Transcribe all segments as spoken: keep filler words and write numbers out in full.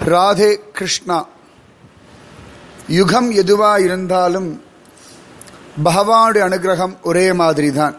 ராதே கிருஷ்ணா. யுகம் எதுவா இருந்தாலும் பகவானுடைய அனுகிரகம் ஒரே மாதிரி தான்.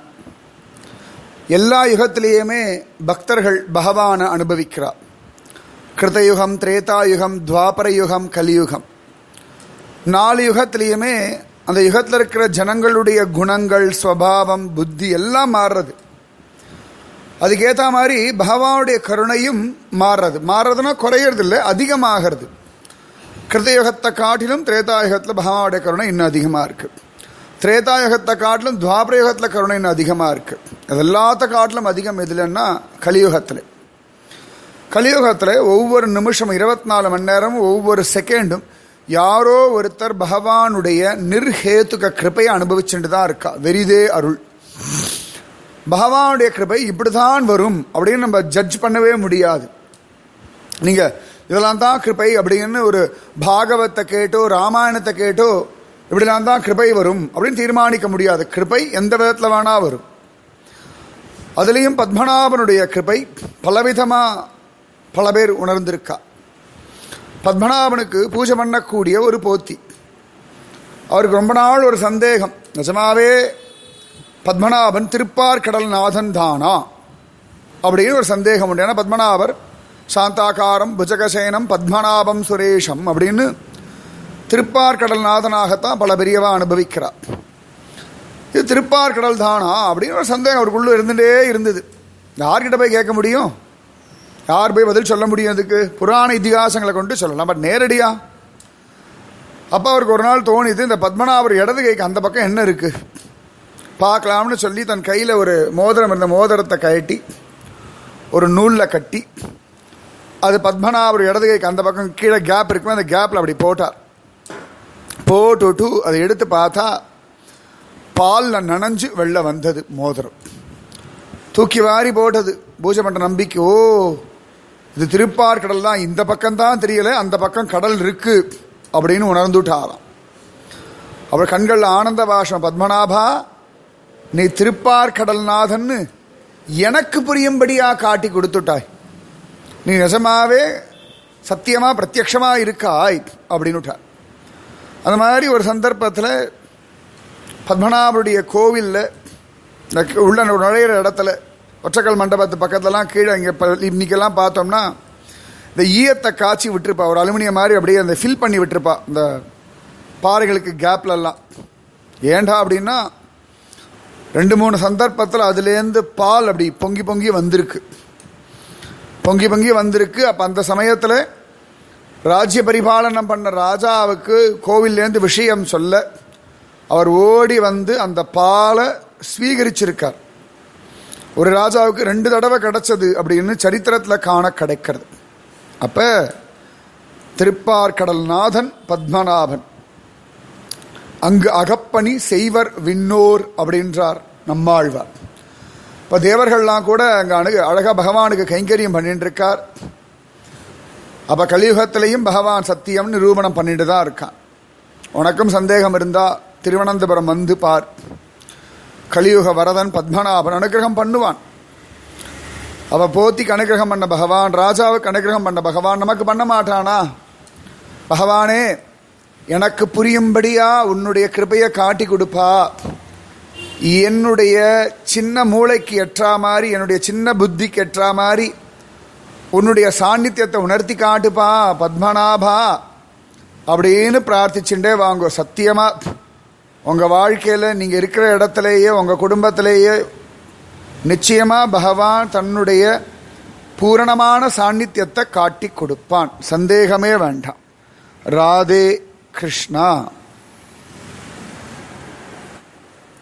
எல்லா யுகத்திலேயுமே பக்தர்கள் பகவானை அனுபவிக்கிறார். கிருதயுகம், திரேதாயுகம், துவாபர யுகம், கலியுகம். நாலு யுகத்திலேயுமே அந்த யுகத்தில் இருக்கிற ஜனங்களுடைய குணங்கள், ஸ்வபாவம், புத்தி எல்லாம் மாறுறது. அதுக்கேற்ற மாதிரி பகவானுடைய கருணையும் மாறுறது. மாறுறதுன்னா குறையறது இல்லை, அதிகமாகிறது. கிருதயுகத்தை காட்டிலும் திரேதாயுகத்தில் பகவானுடைய கருணை இன்னும் அதிகமாக இருக்குது. திரேதாயுகத்தை காட்டிலும் துவாபர யுகத்தில் கருணை இன்னும் அதிகமாக இருக்குது. அது எல்லாத்த காட்டிலும் அதிகம் எதுலன்னா கலியுகத்தில். கலியுகத்தில் ஒவ்வொரு நிமிஷம் இருபத்தி நாலு மணி நேரமும் ஒவ்வொரு செகண்டும் யாரோ ஒருத்தர் பகவானுடைய நிர்ஹேதுக கிருபையை அனுபவிச்சுட்டு தான் இருக்கா. வெரிதே அருள். பகவானுடைய கிருபை இப்படிதான் வரும் அப்படின்னு நம்ம ஜட்ஜ் பண்ணவே முடியாது. நீங்க இதெல்லாம் தான் கிருபை அப்படின்னு ஒரு பாகவத்தை கேட்டோ ராமாயணத்தை கேட்டோ இப்படிலாம் தான் கிருபை வரும் அப்படின்னு தீர்மானிக்க முடியாது. கிருபை எந்த விதத்தில் வேணா வரும். அதுலேயும் பத்மநாபனுடைய கிருபை பலவிதமா பல பேர் உணர்ந்திருக்கா. பத்மநாபனுக்கு பூஜை பண்ணக்கூடிய ஒரு போத்தி. அவருக்கு ரொம்ப நாள் ஒரு சந்தேகம், நிஜமாவே பத்மநாபன் திருப்பார்கடல் நாதன் தானா அப்படின்னு ஒரு சந்தேகம் உண்டு. ஏன்னா பத்மநாபர் சாந்தாகாரம் புஜகசேனம் பத்மநாபம் சுரேஷம் அப்படின்னு திருப்பார்கடல் நாதனாகத்தான் பல பெரியவா அனுபவிக்கிறார். இது திருப்பார்கடல் தானா அப்படின்னு ஒரு சந்தேகம் அவருக்குள்ள இருந்துட்டே இருந்தது. யார்கிட்ட போய் கேட்க முடியும்? யார் போய் பதில் சொல்ல முடியும்? அதுக்கு புராண இதிகாசங்களை கொண்டு சொல்லலாம், பட் நேரடியா. அப்போ அவருக்கு ஒரு நாள் தோணிது, இந்த பத்மநாபர் இடது கைக்கு அந்த பக்கம் என்ன இருக்கு பார்க்கலாம்னு சொல்லி தன் கையில் ஒரு மோதிரம் இருந்த மோதிரத்தை கழட்டி ஒரு நூலில் கட்டி அது பத்மநாபர் இடது கைக்கு அந்த பக்கம் கீழே கேப் இருக்குமே அந்த கேப்பில் அப்படி போட்டார். போட்டுட்டு அதை எடுத்து பார்த்தா பாலில் நனைஞ்சு வெளில வந்தது மோதிரம். தூக்கி வாரி போட்டது. பூஜை பண்ணுற நம்பிக்கை, ஓ இது திருப்பார்கடல் தான், இந்த பக்கம்தான் தெரியல, அந்த பக்கம் கடல் இருக்கு அப்படின்னு உணர்ந்துட்டாராம். அவர் கண்களில் ஆனந்த பாஷம், பத்மநாபா நீ திருப்பார்கடல்நாதன்னு எனக்கு புரியும்படியா காட்டி கொடுத்துட்டாய், நீ நிஜமாவே சத்தியமா பிரத்யக்ஷமா இருக்காய் அப்படின்னுட்டார். அந்த மாதிரி ஒரு சந்தர்ப்பத்தில் பத்மநாபருடைய கோவிலில் உள்ள நுழையிற இடத்துல ஒற்றக்கல் மண்டபத்து பக்கத்துலலாம் கீழே இங்கே இன்னைக்கெல்லாம் பார்த்தோம்னா இந்த ஈயத்தை காய்ச்சி விட்டுருப்பா, ஒரு அலுமினியம் மாதிரி அப்படியே அந்த ஃபில் பண்ணி விட்டுருப்பா இந்த பாறைகளுக்கு கேப்லெல்லாம். ஏண்டா அப்படின்னா ரெண்டு மூணு சந்தர்ப்பத்தில் அதுலேருந்து பால் அப்படி பொங்கி பொங்கி வந்திருக்கு பொங்கி பொங்கி வந்திருக்கு அப்போ அந்த சமயத்தில் ராஜ்ய பரிபாலனம் பண்ண ராஜாவுக்கு கோவில்லேருந்து விஷயம் சொல்ல அவர் ஓடி வந்து அந்த பாலை ஸ்வீகரிச்சிருக்கார். ஒரு ராஜாவுக்கு ரெண்டு தடவை கிடைச்சது அப்படின்னு சரித்திரத்தில் காண கிடைக்கிறது. அப்போ திருப்பார்கடல்நாதன் பத்மநாபன் அங்கு அகப்பணி செய்வர் விண்ணோர் அப்படின்றார் நம்மாழ்வார். இப்போ தேவர்கள்லாம் கூட அங்கே அணுகு அழகாக பகவானுக்கு கைங்கரியம் பண்ணிட்டு இருக்கார். அப்போ கலியுகத்திலையும் பகவான் சத்தியம் நிரூபணம் பண்ணிட்டு தான் இருக்கான். உனக்கும் சந்தேகம் இருந்தால் திருவனந்தபுரம் வந்து பார். கலியுக வரதன் பத்மநாபன் அனுகிரகம் பண்ணுவான். அவ போத்திக்கு அனுகிரகம் பண்ண பகவான், ராஜாவுக்கு அனுகிரகம் பண்ண பகவான் நமக்கு பண்ண மாட்டானா? பகவானே எனக்கு புரியும்படியா உன்னுடைய கிருபையை காட்டி கொடுப்பா, என்னுடைய சின்ன மூளைக்கு எற்றா மாதிரி, என்னுடைய சின்ன புத்திக்கு எற்றா மாதிரி உன்னுடைய சாநித்தியத்தை உணர்த்தி காட்டுப்பா பத்மநாபா அப்படின்னு பிரார்த்திச்சுட்டே வாங்கோ. சத்தியமா உங்கள் வாழ்க்கையில் நீங்கள் இருக்கிற இடத்துலையே உங்கள் குடும்பத்திலேயே நிச்சயமாக பகவான் தன்னுடைய பூரணமான சாநித்தியத்தை காட்டி கொடுப்பான், சந்தேகமே வேண்டாம். ராதே கிருஷ்ணா.